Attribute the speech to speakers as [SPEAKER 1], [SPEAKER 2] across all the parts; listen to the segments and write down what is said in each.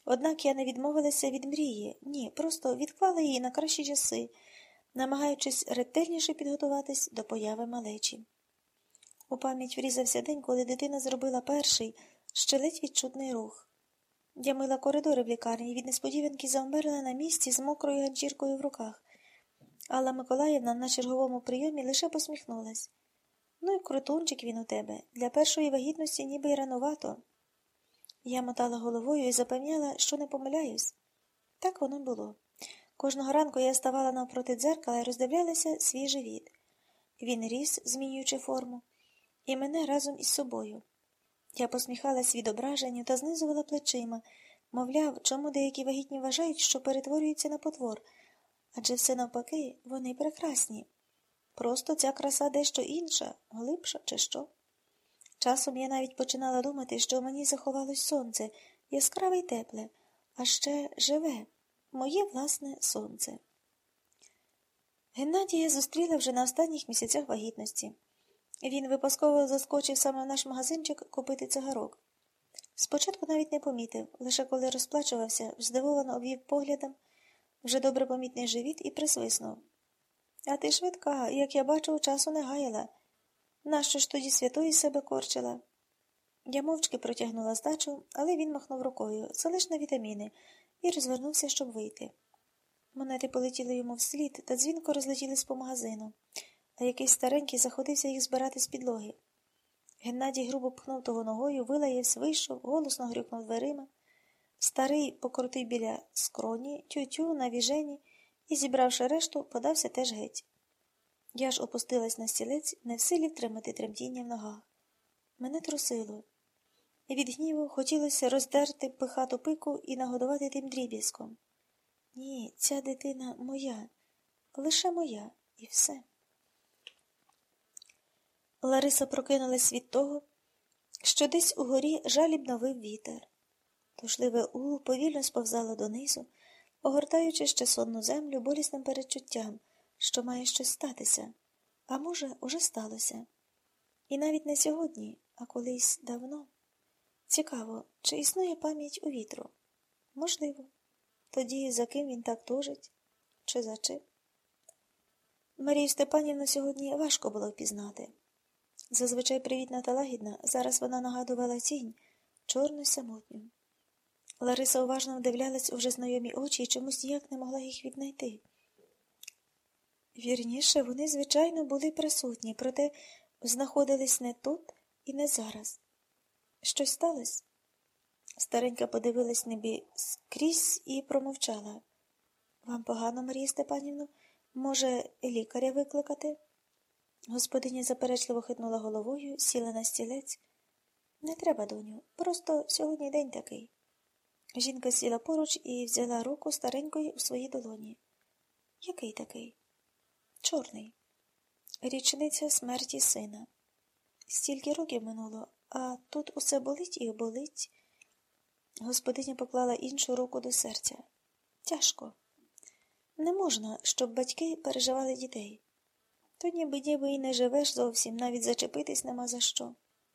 [SPEAKER 1] Однак я не відмовилася від мрії, ні, просто відклала її на кращі часи, намагаючись ретельніше підготуватись до появи малечі. У пам'ять врізався день, коли дитина зробила перший, ще ледь відчутний рух. Я мила коридори в лікарні і від несподіванки завмерла на місці з мокрою ганчіркою в руках. Алла Миколаївна на черговому прийомі лише посміхнулась. Ну і крутунчик він у тебе. Для першої вагітності ніби й ранувато. Я мотала головою і запевняла, що не помиляюсь. Так воно було. Кожного ранку я ставала навпроти дзеркала і роздивлялася свій живіт. Він ріс, змінюючи форму, і мене разом із собою. Я посміхалась відображенню та знизувала плечима, мовляв, чому деякі вагітні вважають, що перетворюються на потвор, адже все навпаки, вони прекрасні. Просто ця краса дещо інша, глибша чи що. Часом я навіть починала думати, що в мені заховалось сонце, яскраве й тепле, а ще живе, моє власне сонце. Геннадія зустріла вже на останніх місяцях вагітності. Він випадково заскочив саме в наш магазинчик купити цигарок. Спочатку навіть не помітив, лише коли розплачувався, здивовано обвів поглядом вже добре помітний живіт і присвиснув. А ти швидка, як я бачу, часу не гаяла. Нащо ж тоді святої себе корчила? Я мовчки протягнула здачу, але він махнув рукою, це лиш на вітаміни, і розвернувся, щоб вийти. Монети полетіли йому вслід та дзвінко розлетілись по магазину, а якийсь старенький заходився їх збирати з підлоги. Геннадій грубо пхнув того ногою, вилаявся, вийшов, голосно грюкнув дверима. Старий покрутив біля скроні, тю-тю, на віжені і, зібравши решту, подався теж геть. Я ж опустилась на стілець, не в силі втримати тремтіння в ногах. Мене трусило. Від гніву хотілося роздерти пихату пику і нагодувати тим дріб'язком. Ні, ця дитина моя, лише моя, і все. Лариса прокинулась від того, що десь угорі жалібно вив вітер. Тушливе уло повільно сповзало донизу, огортаючи ще сонну землю болісним передчуттям, що має щось статися, а може, уже сталося. І навіть не сьогодні, а колись давно. Цікаво, чи існує пам'ять у вітру? Можливо. Тоді за ким він так тужить? Чи за чим? Марію Степанівну сьогодні важко було впізнати. Зазвичай привітна та лагідна, зараз вона нагадувала тінь, чорну й самотню. Лариса уважно вдивлялась у вже знайомі очі і чомусь ніяк не могла їх віднайти. Вірніше, вони, звичайно, були присутні, проте знаходились не тут і не зараз. Щось сталося? Старенька подивилась небі скрізь і промовчала. Вам погано, Марія Степанівно? Може, лікаря викликати? Господиня заперечливо хитнула головою, сіла на стілець. Не треба, доню, просто сьогодні день такий. Жінка сіла поруч і взяла руку старенької у свої долоні. Який такий? Чорний. Річниця смерті сина. Стільки років минуло, а тут усе болить і болить. Господиня поклала іншу руку до серця. Тяжко. Не можна, щоб батьки переживали дітей. То ніби і не живеш зовсім, навіть зачепитись нема за що.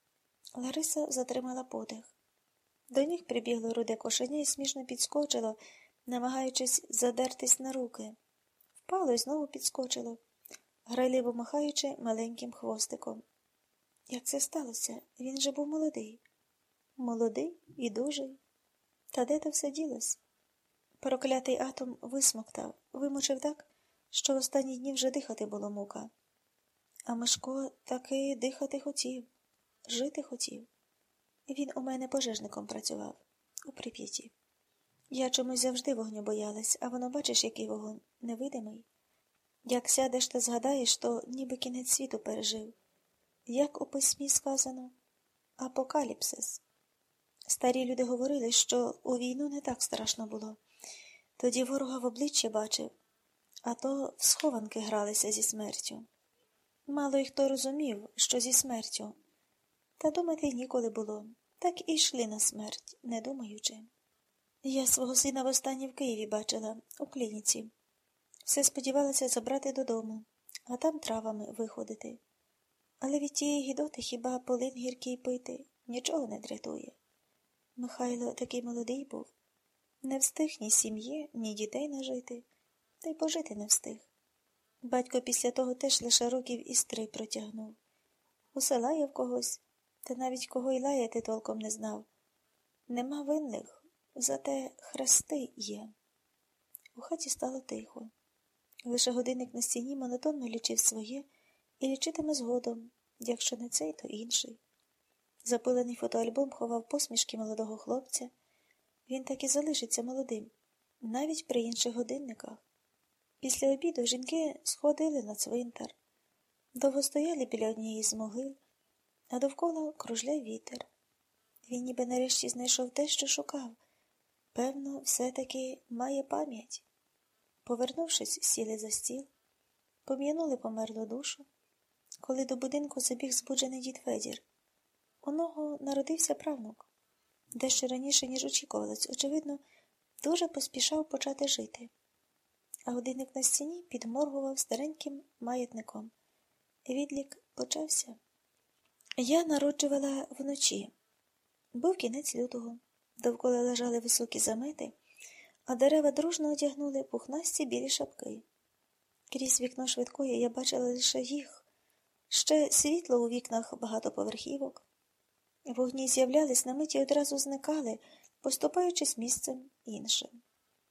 [SPEAKER 1] Лариса затримала подих. До ніг прибігло руде кошеня і смішно підскочило, намагаючись задертись на руки. Впало і знову підскочило, грайливо махаючи маленьким хвостиком. Як це сталося? Він же був молодий. Молодий і дужий. Та де то все ділось? Проклятий атом висмоктав, вимучив так, що в останні дні вже дихати було мука. А Мишко таки дихати хотів, жити хотів. Він у мене пожежником працював, у Прип'яті. Я чомусь завжди вогню боялась, а воно, бачиш, який вогонь, невидимий. Як сядеш та згадаєш, то ніби кінець світу пережив. Як у письмі сказано? Апокаліпсис. Старі люди говорили, що у війну не так страшно було. Тоді ворога в обличчя бачив, а то в схованки гралися зі смертю. Мало й хто розумів, що зі смертю. Та думати ніколи було. Так і йшли на смерть, не думаючи. Я свого сина востаннє в Києві бачила, у клініці. Все сподівалася забрати додому, а там травами виходити. Але від тієї гідоти хіба полин гіркий пити нічого не дратує. Михайло такий молодий був. Не встиг ні сім'ї, ні дітей нажити, та й пожити не встиг. Батько після того теж лише років із 3 протягнув. Усе лаяв когось, та навіть кого й лаяти толком не знав. Нема винних, зате хрести є. У хаті стало тихо. Лише годинник на стіні монотонно лічив своє і лічитиме згодом, якщо не цей, то інший. Запилений фотоальбом ховав посмішки молодого хлопця. Він так і залишиться молодим, навіть при інших годинниках. Після обіду жінки сходили на цвинтар. Довго стояли біля однієї з могил, а довкола кружляв вітер. Він ніби нарешті знайшов те, що шукав. Певно, все-таки має пам'ять. Повернувшись, сіли за стіл, пом'янули померлу душу, коли до будинку забіг збуджений дід Федір. У нього народився правнук. Дещо раніше, ніж очікувалось, очевидно, дуже поспішав почати жити. А годинник на стіні підморгував стареньким маятником. Відлік почався. Я народжувала вночі. Був кінець лютого. Довкола лежали високі замети, а дерева дружно одягнули пухнасті білі шапки. Крізь вікно швидкої я бачила лише їх. Ще світло у вікнах багатоповерхівок. Вогні з'являлись на мить і одразу зникали, поступаючись місцем іншим.